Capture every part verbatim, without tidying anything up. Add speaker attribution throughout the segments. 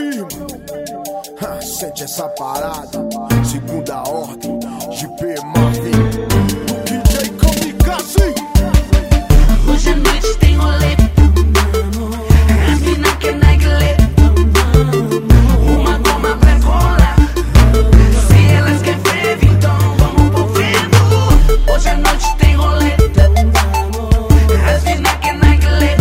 Speaker 1: firma. Ha, sente essa parada. Segunda ordem, G P Marvin, D J Kamikaze.
Speaker 2: Hoje à noite tem rolê. As mina que negle. Uma goma pra colar. Se elas querem fervo, então vamos pro fervo. Hoje à noite tem rolê. As mina que negle.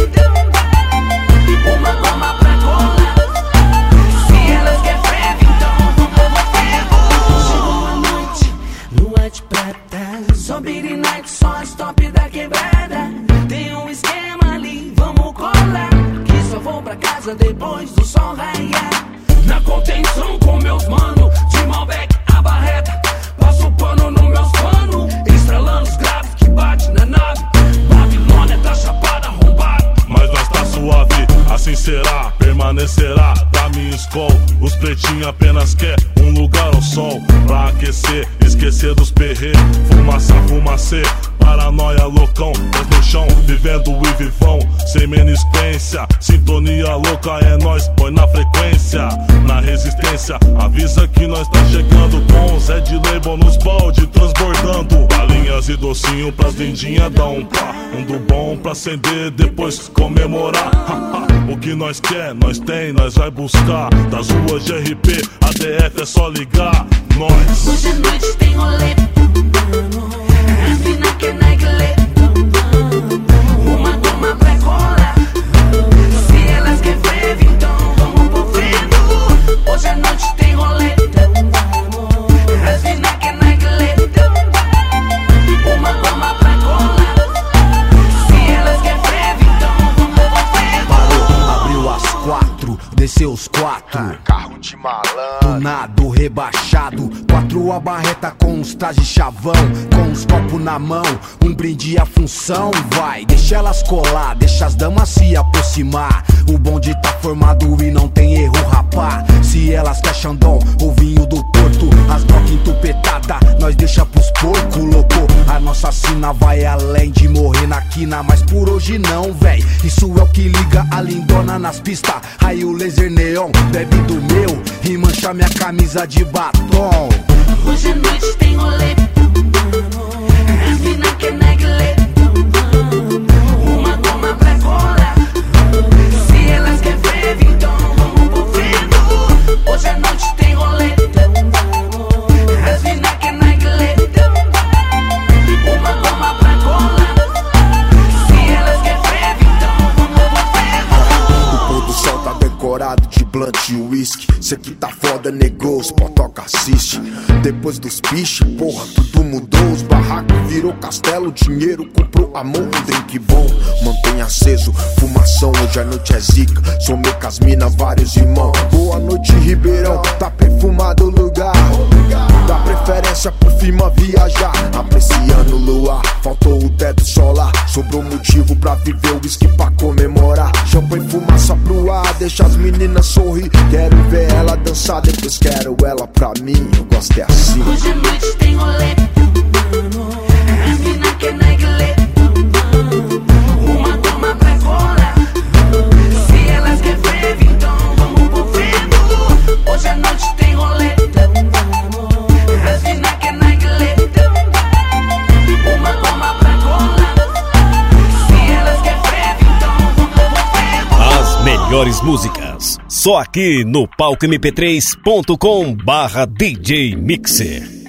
Speaker 2: Uma goma pra colar. Se elas querem fervo, então vamos pro fervo. Chegou a noite, lua de prata. Zombie night, só as top da quebrada. Tem um esquema ali, vamos colar. Que só vou pra casa depois do sol raiar. Na contenção com meus mano, de Malbec a barreta. Passo pano no meus pano, estralando os graves que bate na nave. Babilônia tá chapada, arrombada.
Speaker 3: Mas nós tá suave, assim será, permanecerá da minha escola. Os pretinhos apenas quer um lugar ao sol pra aquecer, esquecer dos perreiros. Fumaça, fumacê, paranoia, loucão, pés no chão, vivendo e vivão, sem menisquência. Sintonia louca é nós, põe na frequência, na resistência. Avisa que nós tá chegando com Zé de Label nos balde, transbordando balinhas e docinho pras lindinhas. Dá um pá, um do bom pra acender, depois comemorar. O que nós quer, nós tem, nós vai buscar. Das ruas de R P, A D F é só ligar. Nós.
Speaker 2: Hoje à noite tem rolê. As mina que negle. Uma goma pra colar. Se elas querem fervo, então vamos pro fervo. Hoje à noite tem rolê. As mina que negle. Uma goma pra colar. Se elas querem fervo, então vamos pro fervo.
Speaker 1: Parou, abriu às quatro, desceu os quatro.
Speaker 4: Carro de malandro,
Speaker 1: Tunado, rebaixado, quatro a barreta com os trajes chavão, com os copos na mão, um brinde a função. Vai, deixa elas colar, deixa as damas se aproximar. O bonde tá formado e não tem erro, rapá. Se elas quer Xandão ou vinho do Porto, as broca entupetada, nós deixa pros porco, louco. A nossa sina vai além de morrer na quina, mas por hoje não, véi. Isso é o que liga a lindona nas pistas. Aí o laser neon bebe do meu e mancha minha camisa de batom.
Speaker 2: Hoje à noite tem rolê. As mina que negle. Uma goma pra colar. Se elas querem fervo, então vamos pro fervo. Hoje à noite tem rolê. As mina que negle. Uma goma pra colar. Se elas querem fervo, então vamos pro fervo.
Speaker 1: O pôr do sol tá decorado de blunt e whisky. Cê que tá foda, negou, os potoca assiste. Depois dos piche, porra, tudo mudou. Os barracos virou castelo, dinheiro comprou amor. Um drink bom, mantém aceso, fumação, hoje a noite é zica. Somei com as mina, vários irmãos. Boa noite, Ribeirão, tá perfumado o lugar. Dá preferência pro firma viajar, apreciando o luar. Faltou o teto solar, sobrou motivo pra viver o whisky pra comemorar. Champanhe, fumaça pro ar, deixa as meninas sorrir. Quero ver ela dançar, depois quero ela pra mim. Eu gosto é assim.
Speaker 2: Hoje à noite tem rolê. As mina que negle. Uma goma pra colar. Se elas querem fervo, então vamos pro fervo. Hoje à noite tem rolê. As mina que negle. Uma goma pra colar. Se elas querem fervo, então vamos pro fervo.
Speaker 5: As melhores músicas, só aqui no palco m p três ponto com barra D J Mixer.